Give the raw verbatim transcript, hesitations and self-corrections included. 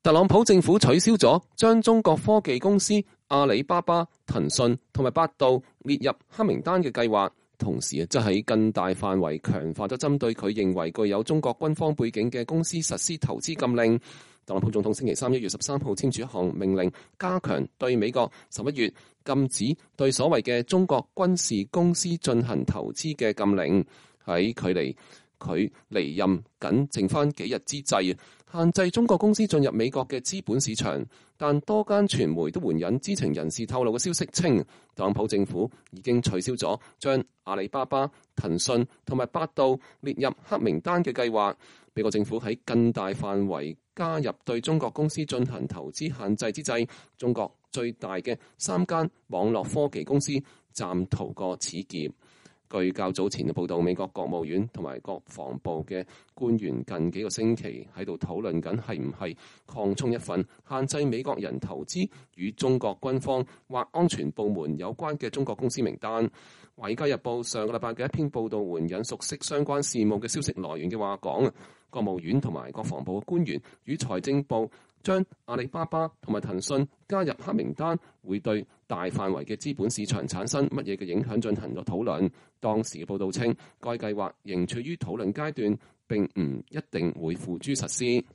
特朗普政府取消咗將中國科技公司阿里巴巴、騰訊同埋百度列入黑名單嘅計劃，同時啊，則喺更大範圍強化咗針對佢認為具有中國軍方背景嘅公司實施投資禁令。特朗普總統星期三一月十三號簽署一項命令，加強對美國十一月禁止對所謂嘅中國軍事公司進行投資嘅禁令。喺距離佢離任僅剩翻幾日之際，限制中國公司進入美國嘅資本市場。但多間傳媒都援引知情人士透露嘅消息稱，特朗普政府已經取消咗將阿里巴巴、騰訊同埋百度列入黑名單嘅計劃。美國政府喺更大範圍加入對中國公司進行投資限制之際，中國最大嘅三間網絡科技公司暫逃過此劫。據較早前嘅報道，美國國務院同埋國防部嘅官員近幾個星期喺度討論緊係唔係擴充一份限制美國人投資與中國軍方或安全部門有關嘅中國公司名單。《華爾街日報》上個禮拜嘅一篇報道援引熟悉相關事務嘅消息來源嘅話講，國務院同埋國防部嘅官員與財政部將阿里巴巴同埋騰訊加入黑名單，會對大範圍嘅資本市場產生乜嘢嘅影響進行咗討論。當時嘅報道稱，該計劃仍處於討論階段，並唔一定會付諸實施。